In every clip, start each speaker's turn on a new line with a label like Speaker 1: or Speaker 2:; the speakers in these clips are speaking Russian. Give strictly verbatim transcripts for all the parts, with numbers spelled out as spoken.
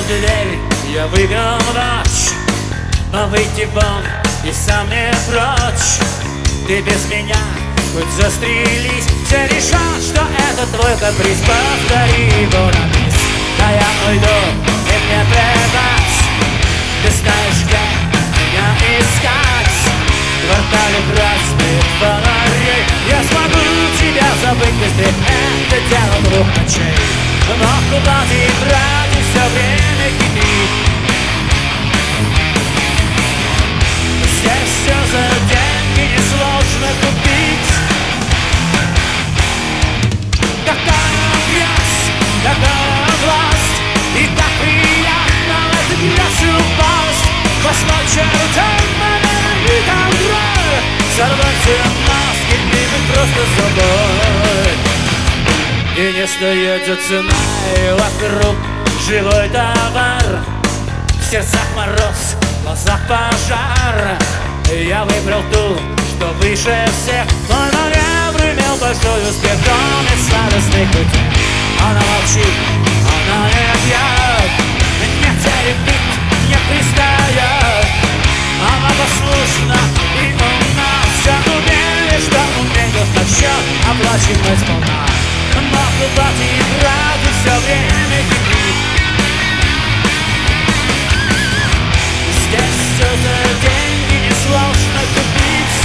Speaker 1: в дверь, я выиграл ночь, но выйти вон и сам не прочь. Ты без меня хоть застрелись, все решат, что это твой каприз. Повтори его на бис, да я уйду, и мне плевать. Ты знаешь, где меня искать, в квартале красные фонари. Я смогу тебя забыть быстрее, это дело двух ночей. Но куда ты тратишь все время хитрить? Здесь все за деньги несложно купить. Какая грязь, какая власть, и так приятно в эту грязь упасть. Послать чертям и контроль, сорвать все маски и быть просто собой. И не остается цена, и вокруг живой товар. В сердцах мороз, в глазах пожар. Я выбрал ту, что выше всех. Мой маневр имел большой успех, кроме сладостных путей. Она молчит, она не пьет, не теребит, не пристает. Она послушна и умна, все умеет, что умеет на счет, оплачивать сполна. Но куда ты тратишь все время хитрить? Здесь все за деньги несложно купить.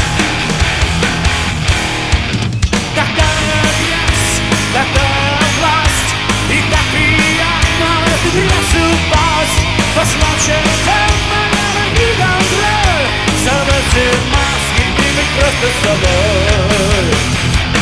Speaker 1: Такая грязь, такая власть, и так приятно в эту грязь упасть. Послать чертям и контроль, сорвать все маски и быть просто собой.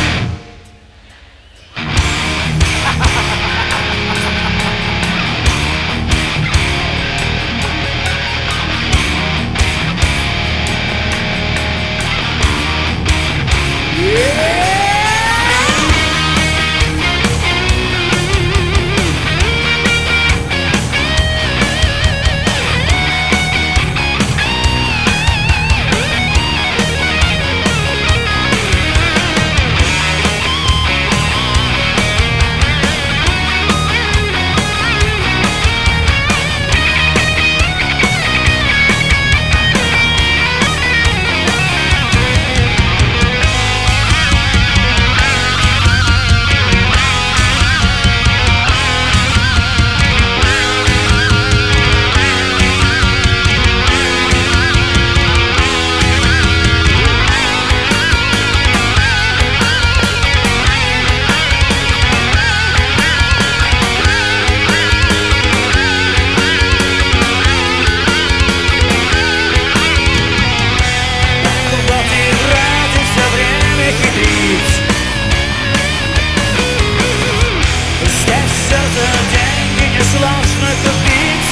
Speaker 1: Сложно купить.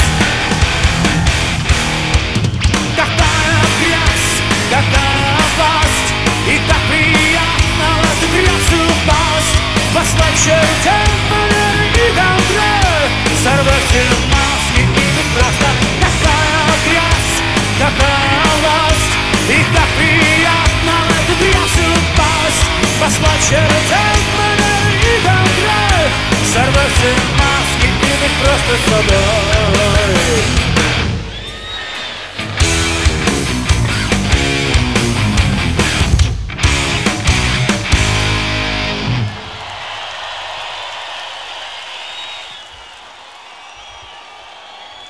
Speaker 1: Какая грязь, какая власть, и так приятно в эту грязь упасть. Послать чертям и контроль, сорвать все маски и быть просто. Какая грязь, какая власть, и так приятно в эту грязь упасть. Послать чертям и контроль, сорвать все маски. Просто с собой.